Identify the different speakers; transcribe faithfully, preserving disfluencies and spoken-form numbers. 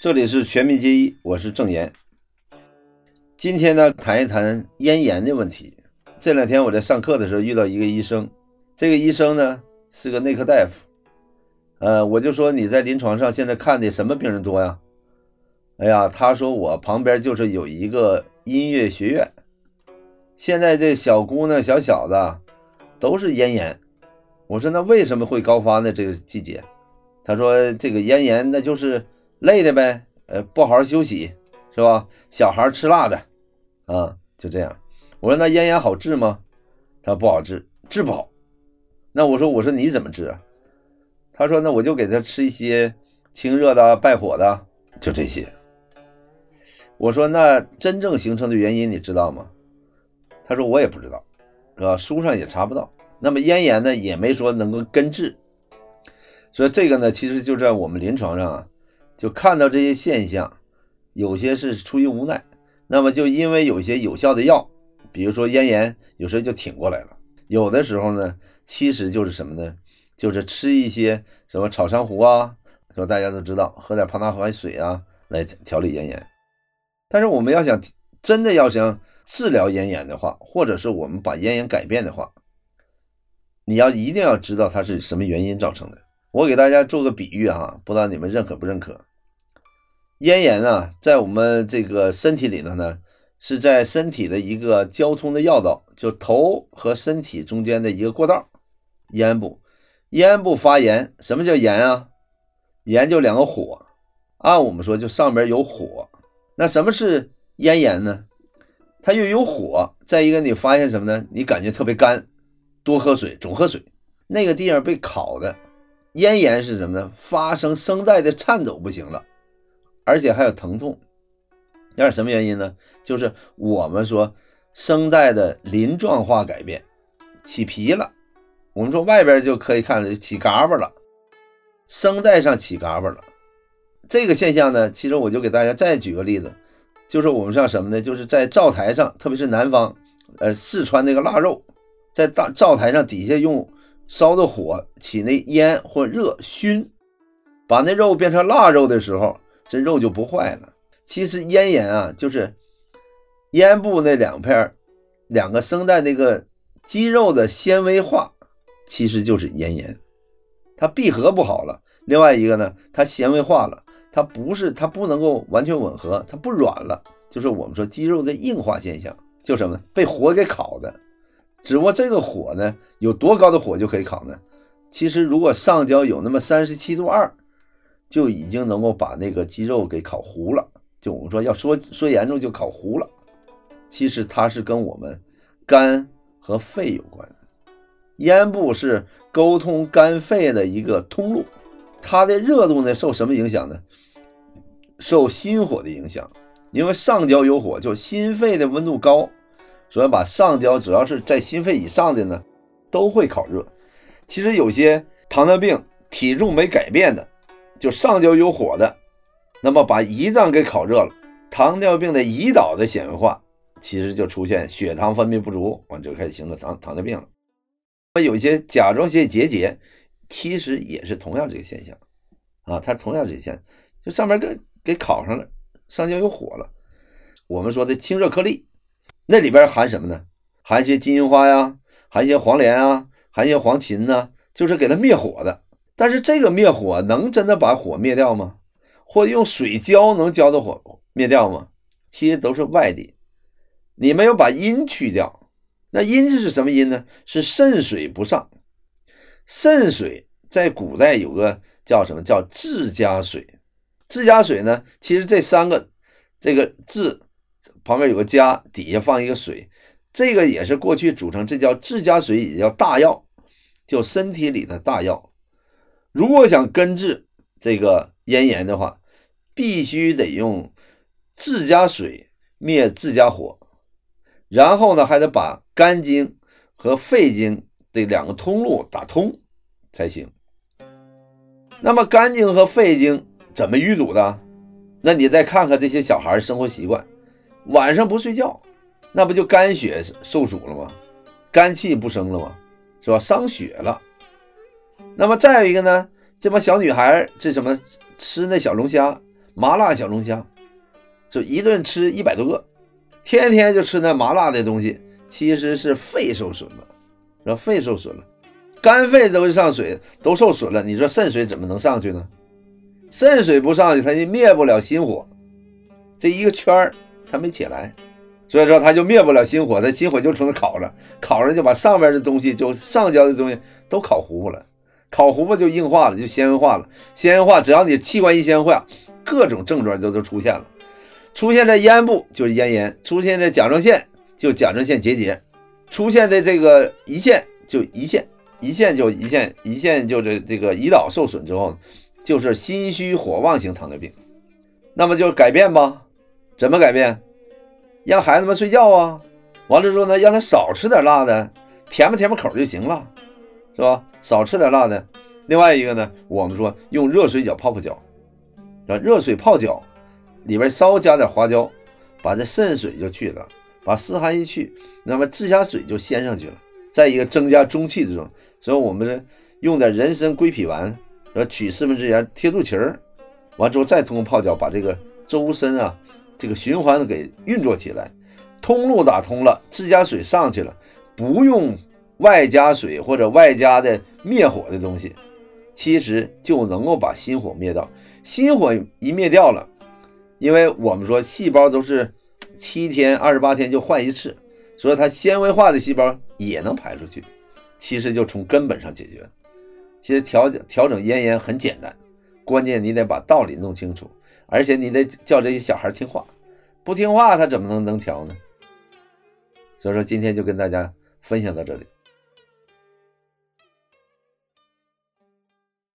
Speaker 1: 这里是全民皆医，我是郑岩。今天呢，谈一谈咽炎的问题。这两天我在上课的时候遇到一个医生，这个医生呢是个内科大夫。呃，我就说你在临床上现在看的什么病人多呀？哎呀，他说我旁边就是有一个音乐学院，现在这小姑娘小小子都是咽炎。我说那为什么会高发呢？这个季节？他说这个咽炎那就是累的呗，呃，不好好休息是吧？小孩吃辣的啊，就这样。我说那咽炎好治吗？他不好治，治不好。那我说我说你怎么治啊？他说那我就给他吃一些清热的、败火的，就这些。我说那真正形成的原因你知道吗？他说我也不知道，是吧？书上也查不到。那么咽炎呢，也没说能够根治。所以这个呢，其实就在我们临床上啊，就看到这些现象，有些是出于无奈，那么就因为有些有效的药，比如说咽炎，有时候就挺过来了。有的时候呢，其实就是什么呢？就是吃一些什么炒珊瑚啊，说大家都知道，喝点胖大海水啊，来调理咽炎。但是我们要想真的要想治疗咽炎的话，或者是我们把咽炎改变的话，你要一定要知道它是什么原因造成的。我给大家做个比喻啊，不知道你们认可不认可。咽炎啊，在我们这个身体里头呢，是在身体的一个交通的要道，就头和身体中间的一个过道，咽部。咽部发炎，什么叫炎啊？炎就两个火，按我们说就上边有火。那什么是咽炎呢？它又有火，再一个你发现什么呢？你感觉特别干，多喝水，总喝水，那个地方被烤的。咽炎是什么呢？发生声带的颤抖不行了，而且还有疼痛。那是什么原因呢？就是我们说声带的鳞状化改变，起皮了。我们说外边就可以看起嘎巴了，声带上起嘎巴了。这个现象呢，其实我就给大家再举个例子，就是我们像什么呢？就是在灶台上，特别是南方，呃，四川那个腊肉，在大灶台上底下用烧的火起那烟或热熏，把那肉变成腊肉的时候，这肉就不坏了。其实咽炎啊，就是咽部那两片两个声带那个肌肉的纤维化，其实就是咽炎。它闭合不好了，另外一个呢，它纤维化了，它不是它不能够完全吻合，它不软了，就是我们说肌肉的硬化现象，就什么呢？被火给烤的。只不过这个火呢，有多高的火就可以烤呢？其实如果上焦有那么三十七度二，就已经能够把那个肌肉给烤糊了。就我们说要说说严重就烤糊了。其实它是跟我们肝和肺有关。咽部是沟通肝肺的一个通路，它的热度呢受什么影响呢？受心火的影响。因为上焦有火，就心肺的温度高，所以把上焦只要是在心肺以上的呢，都会烤热。其实有些糖尿病体重没改变的，就上焦有火的，那么把胰脏给烤热了，糖尿病的胰岛的纤维化，其实就出现血糖分泌不足，完就开始形成糖糖尿病了。那么有些甲状腺结节，其实也是同样这个现象啊，它同样这个现象，就上面给给烤上了，上焦有火了。我们说的清热颗粒，那里边含什么呢？含一些金银花呀，含一些黄连啊，含一些黄芩呢，就是给它灭火的。但是这个灭火能真的把火灭掉吗？或者用水浇能浇的火灭掉吗？其实都是外力，你没有把阴去掉。那阴是什么阴呢？是肾水不上。肾水在古代有个叫什么？叫治家水。治家水呢，其实这三个，这个治旁边有个家，底下放一个水，这个也是过去组成，这叫治家水，也叫大药，就身体里的大药。如果想根治这个咽炎的话，必须得用治家水灭治家火，然后呢还得把肝经和肺经这两个通路打通才行。那么肝经和肺经怎么淤堵的？那你再看看这些小孩生活习惯，晚上不睡觉，那不就肝血受阻了吗？肝气不生了吗？是吧？伤血了。那么再有一个呢，这帮小女孩这什么吃那小龙虾， 麻辣小龙虾，就一顿吃一百多个，天天就吃那麻辣的东西，其实是肺受损了，是吧？肺受损了，肝肺都上水，都受损了，你说肾水怎么能上去呢？肾水不上去，它就灭不了心火，这一个圈儿它没起来，所以说它就灭不了心火，它心火就从那烤着，烤着就把上边的东西，就上焦的东西都烤糊糊了，烤糊糊就硬化了，就纤维化了，纤维化只要你器官一纤维化，各种症状就都出现了。出现在咽部就是咽炎，出现在甲状腺就甲状腺结节，出现在这个胰腺就胰腺，胰腺就胰腺，胰腺就是这个胰岛受损之后，就是心虚火旺型糖尿病。那么就改变吧，怎么改变？让孩子们睡觉啊，完了之后呢，让他少吃点辣的，填吧填吧口就行了，是吧？少吃点辣的。另外一个呢，我们说用热水脚泡泡脚，热水泡脚里边稍加点花椒，把这肾水就去了，把湿寒一去，那么治下水就先上去了。再一个增加中气这种，所以我们是用点人参归脾丸，取四分之一贴肚脐儿，完之后再通过泡脚把这个周身啊这个循环给运作起来，通路打通了，自家水上去了，不用外加水或者外加的灭火的东西，其实就能够把心火灭掉。心火一灭掉了，因为我们说细胞都是七天二十八天就换一次，所以它纤维化的细胞也能排出去，其实就从根本上解决。其实调调整咽炎很简单，关键你得把道理弄清楚，而且你得叫这些小孩听话，不听话他怎么能能调呢？所以说今天就跟大家分享到这里。